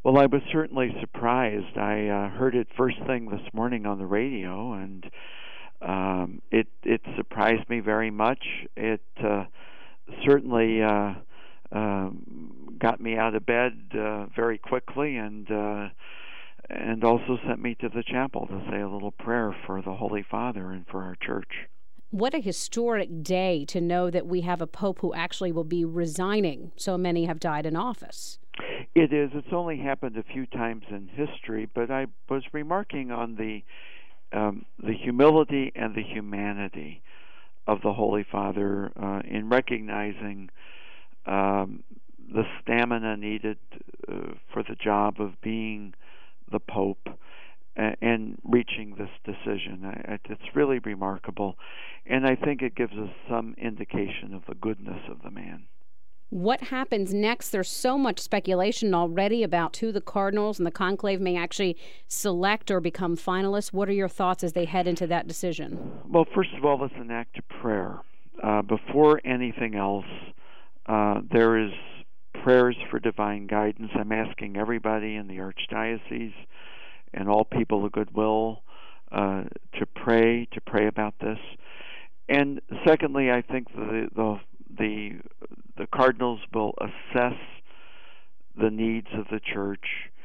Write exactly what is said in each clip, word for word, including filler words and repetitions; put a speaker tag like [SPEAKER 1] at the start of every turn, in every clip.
[SPEAKER 1] Well, I was certainly surprised. I uh, heard it first thing this morning on the radio, and um, it it surprised me very much. It uh, certainly uh, uh, got me out of bed uh, very quickly, and uh, and also sent me to the chapel to say a little prayer for the Holy Father and for our church.
[SPEAKER 2] What a historic day to know that we have a pope who actually will be resigning. So many have died in office.
[SPEAKER 1] It is. It's only happened a few times in history, but I was remarking on the um, the humility and the humanity of the Holy Father uh, in recognizing um, the stamina needed uh, for the job of being the Pope and, and reaching this decision. I, it's really remarkable, and I think it gives us some indication of the goodness of the man.
[SPEAKER 2] What happens next? There's so much speculation already about who the cardinals and the conclave may actually select or become finalists. What are your thoughts as they head into that decision?
[SPEAKER 1] Well, first of all, it's an act of prayer. Uh, before anything else, uh, there is prayers for divine guidance. I'm asking everybody in the Archdiocese and all people of goodwill uh, to pray, to pray about this. And secondly, I think the the the the cardinals will assess the needs of the church,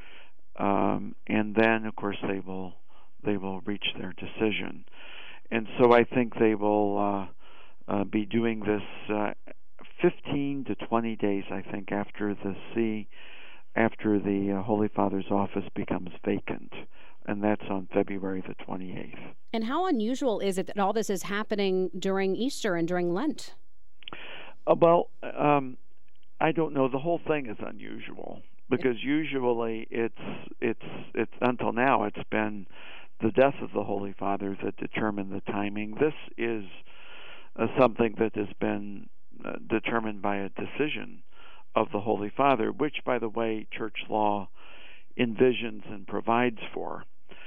[SPEAKER 1] um, and then, of course, they will they will reach their decision. And so I think they will uh, uh, be doing this uh, fifteen to twenty days, I think, after the see after the uh, Holy Father's office becomes vacant, and that's on February the twenty-eighth.
[SPEAKER 2] And how unusual is it that all this is happening during Easter and during Lent?
[SPEAKER 1] Uh, well, um, I don't know. The whole thing is unusual because usually it's it's it's until now it's been the death of the Holy Father that determined the timing. This is uh, something that has been uh, determined by a decision of the Holy Father, which, by the way, church law envisions and provides for.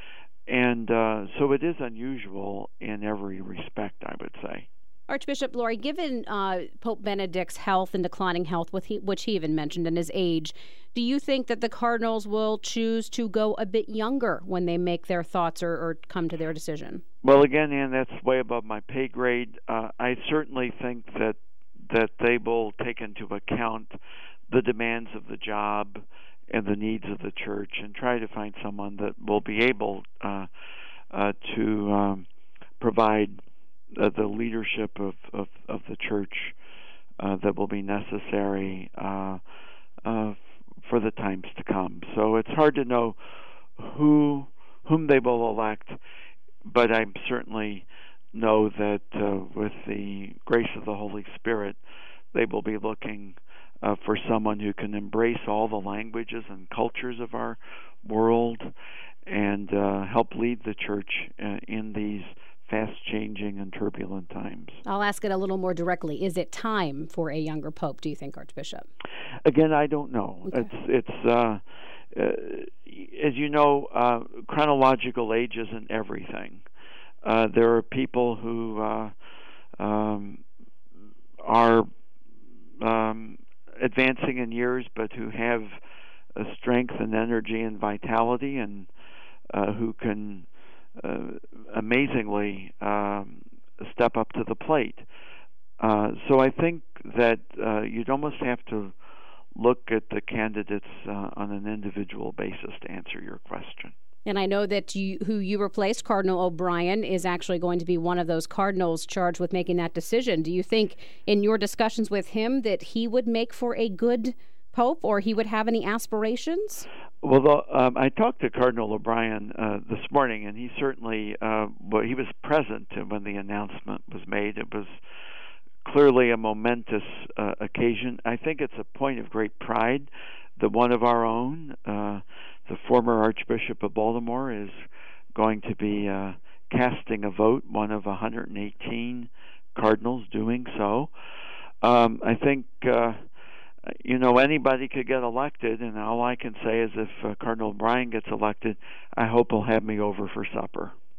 [SPEAKER 1] And uh, so it is unusual in every respect, I would say.
[SPEAKER 2] Archbishop Lori, given uh, Pope Benedict's health and declining health, with he, which he even mentioned, and his age, do you think that the cardinals will choose to go a bit younger when they make their thoughts or, or come to their decision?
[SPEAKER 1] Well, again, Ann, that's way above my pay grade. Uh, I certainly think that that they will take into account the demands of the job and the needs of the church and try to find someone that will be able uh, uh, to um, provide uh, the leadership of, of, of the church uh, that will be necessary uh, uh, for the times to come. So it's hard to know who whom they will elect, but I certainly know that uh, with the grace of the Holy Spirit, they will be looking uh, for someone who can embrace all the languages and cultures of our world and uh, help lead the church uh, in these fast-changing and turbulent times.
[SPEAKER 2] I'll ask it a little more directly. Is it time for a younger pope, do you think, Archbishop?
[SPEAKER 1] Again, I don't know.
[SPEAKER 2] Okay.
[SPEAKER 1] It's, it's uh, uh, as you know, uh, chronological age isn't everything. Uh, there are people who uh, um, are um, advancing in years, but who have uh, strength and energy and vitality, and uh, who can uh, amazingly um, step up to the plate. Uh, so I think that uh, you'd almost have to look at the candidates uh, on an individual basis to answer your question.
[SPEAKER 2] And I know that you, who you replaced, Cardinal O'Brien, is actually going to be one of those cardinals charged with making that decision. Do you think in your discussions with him that he would make for a good pope, or he would have any aspirations?
[SPEAKER 1] Well, um, I talked to Cardinal O'Brien uh, this morning, and he certainly, uh, well, he was present when the announcement was made. It was clearly a momentous uh, occasion. I think it's a point of great pride that one of our own, uh, the former Archbishop of Baltimore, is going to be uh, casting a vote, one of one hundred eighteen cardinals doing so. Um, I think, uh, you know, anybody could get elected, and all I can say is if uh, Cardinal O'Brien gets elected, I hope he'll have me over for supper.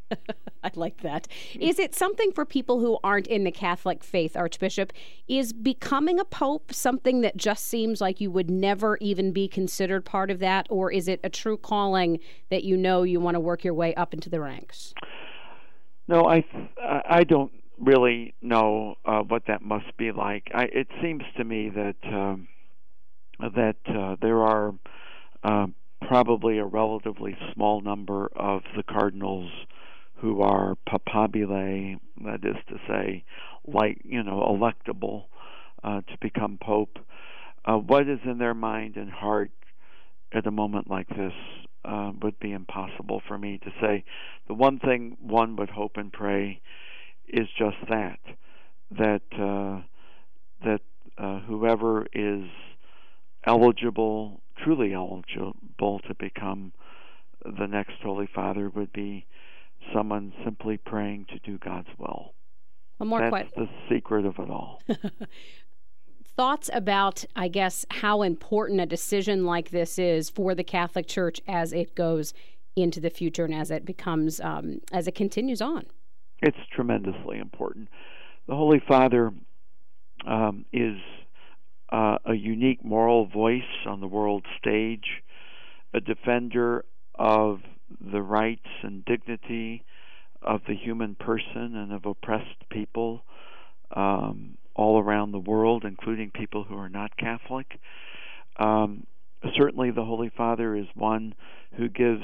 [SPEAKER 2] I like that. Is it something for people who aren't in the Catholic faith, Archbishop? Is becoming a pope something that just seems like you would never even be considered part of that? Or is it a true calling that you know you want to work your way up into the ranks?
[SPEAKER 1] No, I I don't really know uh, what that must be like. I, it seems to me that um, that uh, there are uh, probably a relatively small number of the cardinals who are papabile, that is to say, like, you know, electable uh, to become pope. Uh, what is in their mind and heart at a moment like this uh, would be impossible for me to say. The one thing one would hope and pray is just that, that uh, that uh, whoever is eligible, truly eligible to become the next Holy Father would be someone simply praying to do God's will.
[SPEAKER 2] One more
[SPEAKER 1] That's
[SPEAKER 2] que-
[SPEAKER 1] the secret of it all.
[SPEAKER 2] Thoughts about, I guess, how important a decision like this is for the Catholic Church as it goes into the future and as it becomes, um, as it continues on?
[SPEAKER 1] It's tremendously important. The Holy Father um, is uh, a unique moral voice on the world stage, a defender of the rights and dignity of the human person and of oppressed people um, all around the world, including people who are not Catholic. Um, certainly the Holy Father is one who gives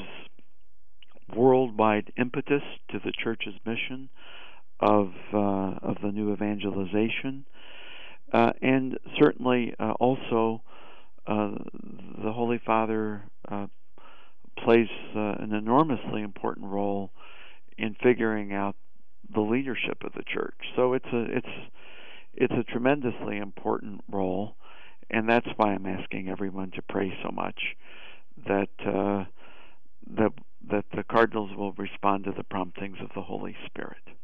[SPEAKER 1] worldwide impetus to the Church's mission of uh, of the new evangelization, uh, and certainly uh, also uh, the Holy Father uh, plays uh, an enormously important role in figuring out the leadership of the Church. So it's a it's it's a tremendously important role, and that's why I'm asking everyone to pray so much that uh, that that the cardinals will respond to the promptings of the Holy Spirit.